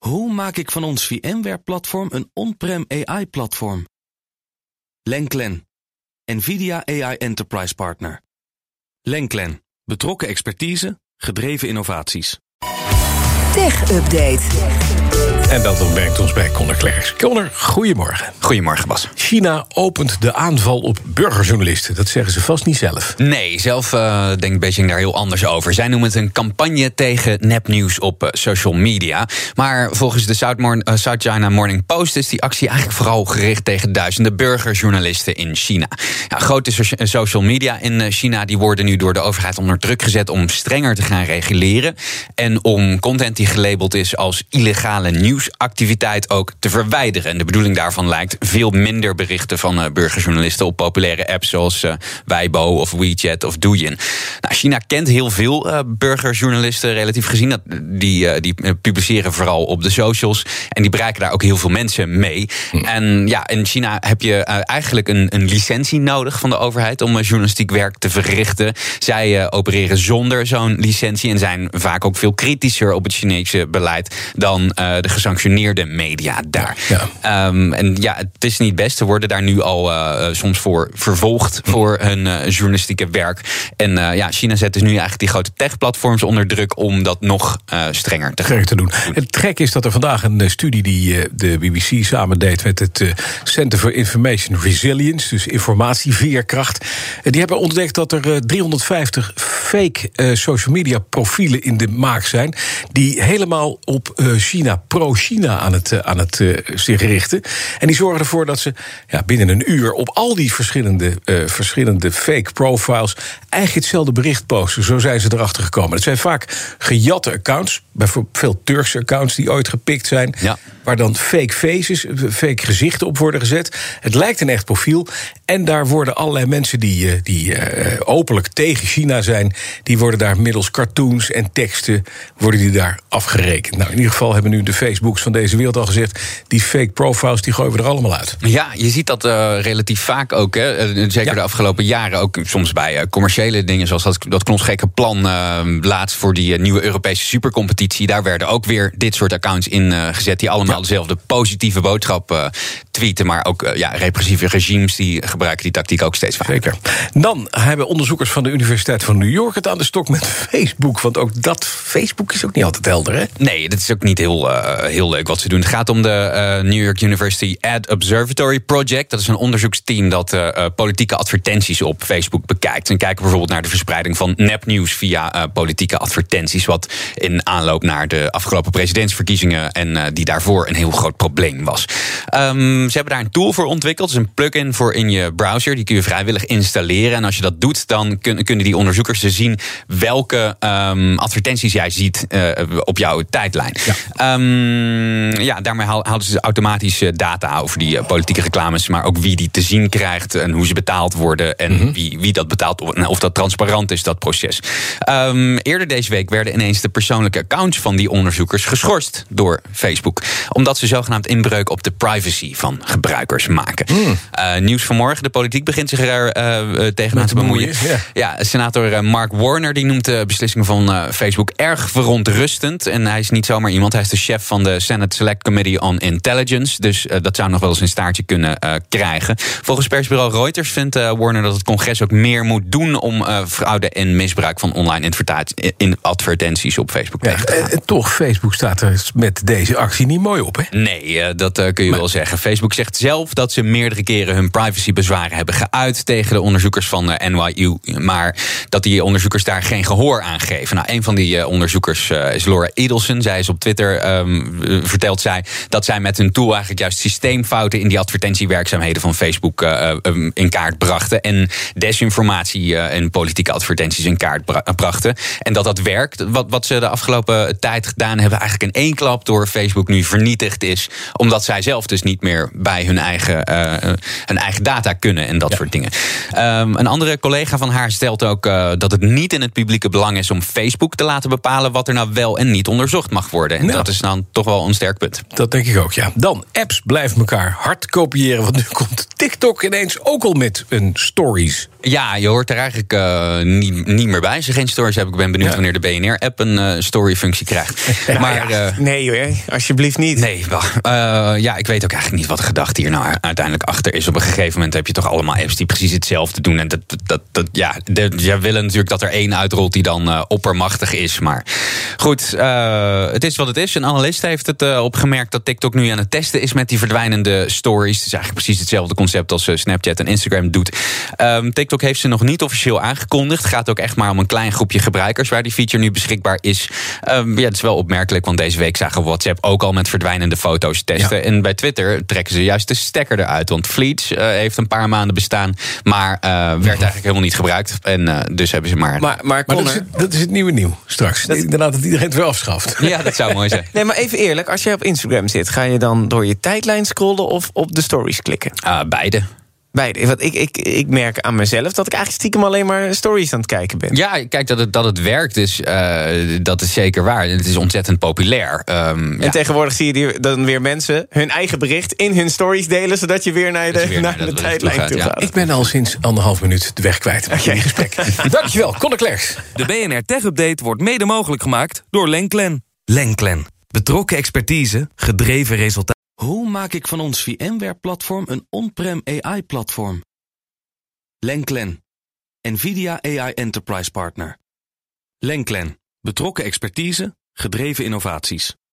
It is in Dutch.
Hoe maak ik van ons VMware-platform een on-prem AI-platform? Lenklen, NVIDIA AI Enterprise Partner. Lenklen, betrokken expertise, gedreven innovaties. Tech Update. En dat brengt ons bij Conor Klerks. Conor, goedemorgen. Goedemorgen, Bas. China opent de aanval op burgerjournalisten. Dat zeggen ze vast niet zelf. Nee, zelf denkt Beijing daar heel anders over. Zij noemen het een campagne tegen nepnieuws op social media. Maar volgens de South China Morning Post is die actie eigenlijk vooral gericht tegen duizenden burgerjournalisten in China. Ja, grote social media in China die worden nu door de overheid onder druk gezet om strenger te gaan reguleren. En om content die gelabeld is als illegale nieuwsactiviteit ook te verwijderen. En de bedoeling daarvan lijkt veel minder berichten van burgerjournalisten op populaire apps zoals Weibo of WeChat of Douyin. Nou, China kent heel veel burgerjournalisten, relatief gezien. Die publiceren vooral op de socials en die bereiken daar ook heel veel mensen mee. En ja, in China heb je eigenlijk een licentie nodig van de overheid om journalistiek werk te verrichten. Zij opereren zonder zo'n licentie en zijn vaak ook veel kritischer op het Chinese beleid dan de gesanctioneerde media daar. Ja. En ja, het is niet best. Ze worden daar nu al soms voor vervolgd voor hun journalistieke werk. En ja, China zet dus nu eigenlijk die grote tech-platforms onder druk om dat nog strenger te doen. Het gek is dat er vandaag een studie die de BBC samen deed met het Center for Information Resilience, dus informatieveerkracht, die hebben ontdekt dat er 350 fake social media profielen in de maak zijn die helemaal op China, pro-China aan het zich richten. En die zorgen ervoor dat ze binnen een uur op al die verschillende fake profiles eigenlijk hetzelfde bericht posten. Zo zijn ze erachter gekomen. Het zijn vaak gejatte accounts, bijvoorbeeld veel Turkse accounts die ooit gepikt zijn, waar dan fake faces, fake gezichten op worden gezet. Het lijkt een echt profiel. En daar worden allerlei mensen die openlijk tegen China zijn, die worden daar middels cartoons en teksten worden die daar afgerekend. Nou, in ieder geval hebben nu de Facebooks van deze wereld al gezegd, die fake profiles die gooien we er allemaal uit. Ja, je ziet dat relatief vaak ook. Hè. Zeker de afgelopen jaren. Ook soms bij commerciële dingen zoals dat knotsgekke plan laatst voor die nieuwe Europese supercompetitie. Daar werden ook weer dit soort accounts in gezet die allemaal dezelfde positieve boodschap tweeten. Maar ook repressieve regimes die gebruiken die tactiek ook steeds vaker. Zeker. Dan hebben onderzoekers van de Universiteit van New York het aan de stok met Facebook. Want ook dat Facebook is ook niet altijd helder, hè? Nee, dat is ook niet heel leuk wat ze doen. Het gaat om de New York University Ad Observatory Project. Dat is een onderzoeksteam dat politieke advertenties op Facebook bekijkt. En kijken bijvoorbeeld naar de verspreiding van nepnieuws via politieke advertenties, wat in aanloop naar de afgelopen presidentsverkiezingen en die daarvoor een heel groot probleem was. Ze hebben daar een tool voor ontwikkeld. Het is een plugin voor in je browser. Die kun je vrijwillig installeren. En als je dat doet, dan kunnen die onderzoekers dus zien welke advertenties jij ziet op jouw tijdlijn. Ja. Daarmee haalden ze automatisch data over die politieke reclames, maar ook wie die te zien krijgt en hoe ze betaald worden en wie dat betaalt of dat transparant is, dat proces. Eerder deze week werden ineens de persoonlijke accounts van die onderzoekers geschorst door Facebook, omdat ze zogenaamd inbreuk op de privacy van gebruikers maken. Nieuws vanmorgen, de politiek begint zich er tegenaan te bemoeien. Ja, senator Mark Warner die noemt de beslissing van Facebook erg verontrustend. En hij is niet zomaar iemand, hij is de chef van de Senate Select Committee on Intelligence. Dus dat zou nog wel eens een staartje kunnen krijgen. Volgens persbureau Reuters vindt Warner dat het congres ook meer moet doen om fraude en misbruik van online advertenties op Facebook tegen te gaan. En toch, Facebook staat er met deze actie niet mooi op, hè? Nee, dat kun je wel zeggen. Facebook zegt zelf dat ze meerdere keren hun privacybezwaren hebben geuit tegen de onderzoekers van NYU, maar dat die onderzoekers daar geen gehoor aan geven. Nou, een van die onderzoekers is Laura Edelson. Zij is op Twitter, vertelt zij, dat zij met hun tool eigenlijk juist systeemfouten in die advertentiewerkzaamheden van Facebook in kaart brachten en desinformatie en politieke advertenties in kaart brachten. En dat werkt. Wat ze de afgelopen tijd gedaan hebben, eigenlijk in één klap door Facebook nu vernietigd is, omdat zij zelf dus niet meer bij hun eigen data kunnen en dat soort dingen. Een andere collega van haar stelt ook dat het niet in het publieke belang is om Facebook te laten bepalen wat er nou wel en niet onderzocht mag worden. En dat is dan toch wel een sterk punt. Dat denk ik ook, ja. Dan, apps blijven elkaar hard kopiëren, want nu komt TikTok ineens ook al met een stories. Ja, je hoort er eigenlijk niet meer bij. Als je geen stories hebt, ik ben benieuwd wanneer de BNR-app een story-functie krijgt. Maar, nee hoor, alsjeblieft niet. Nee, ik weet ook eigenlijk niet wat de gedachte hier nou uiteindelijk achter is. Op een gegeven moment heb je toch allemaal apps die precies hetzelfde doen. En jij willen natuurlijk dat er één uitrolt die dan oppermachtig is. Maar goed, het is wat het is. Een analist heeft het opgemerkt dat TikTok nu aan het testen is met die verdwijnende stories. Het is eigenlijk precies hetzelfde concept als Snapchat en Instagram doet. TikTok heeft ze nog niet officieel aangekondigd. Het gaat ook echt maar om een klein groepje gebruikers waar die feature nu beschikbaar is. Het is wel opmerkelijk, want deze week zagen we WhatsApp ook al met verdwijnende foto's testen. Ja. En bij Twitter trekken ze juist de stekker eruit. Want Fleets heeft een paar maanden bestaan, maar werd eigenlijk helemaal niet gebruikt. En dus hebben ze maar dat is het nieuwe nieuw straks. Inderdaad dat iedereen het weer afschaft. Ja, dat zou mooi zijn. Nee, maar even eerlijk, als jij op Instagram zit, ga je dan door je tijdlijn scrollen of op de stories klikken? Beide. Want ik merk aan mezelf dat ik eigenlijk stiekem alleen maar stories aan het kijken ben. Ja, kijk, dat het werkt, dat is zeker waar. Het is ontzettend populair. En tegenwoordig zie je dan weer mensen hun eigen bericht in hun stories delen, zodat je weer naar de tijdlijn toe gaat. Ik ben al sinds 1,5 minuut de weg kwijt met jullie gesprek. Dankjewel, Conor Klerks. De BNR Tech Update wordt mede mogelijk gemaakt door Lenklen. Lenklen. Betrokken expertise, gedreven resultaten. Hoe maak ik van ons VMware-platform een on-prem AI-platform? Lenklen, NVIDIA AI Enterprise Partner. Lenklen, betrokken expertise, gedreven innovaties.